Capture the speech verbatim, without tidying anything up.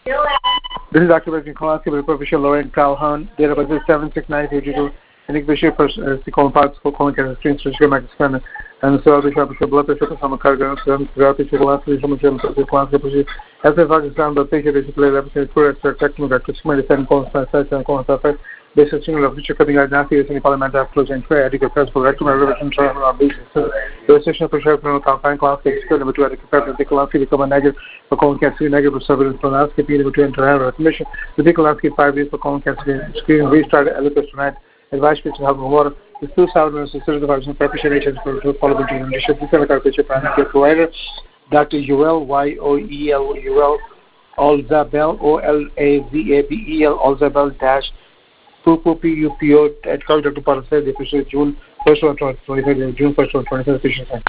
This is Doctor Benjamin Kowalski with Professor Lauren Calhoun. Date of birth is seven six nine two two. Unique Bishop, colon parts, colon cancer, strings, surgical microscope, and so the shop of blood pressure, some cargo, some therapy, chocolate, some gel, class, as a fact, sound the patient is played episode for technical doctor, seven colon size, and colon size, basic single of future cutting out nasty, any parliament after closing prayer, adequate press for rectum, revision, trial, or basis. The session for sure, confined class, experiment, number two, adequate press, the class, become a negative for colon cancer, negative surveillance, colonoscopy, number two, internal admission, the colonoscopy five days for colon cancer, screening, restart, adequate tonight. Advice to have water. The two thousand certification preparation for the following leadership. This is a primary care provider, Doctor Yoel, Y O E L Yoel Olzabel, O L A Z A B E L Olzabel dash P P U P O at Doctor Parasite, June first, twenty twenty-three, June first, twenty twenty-three.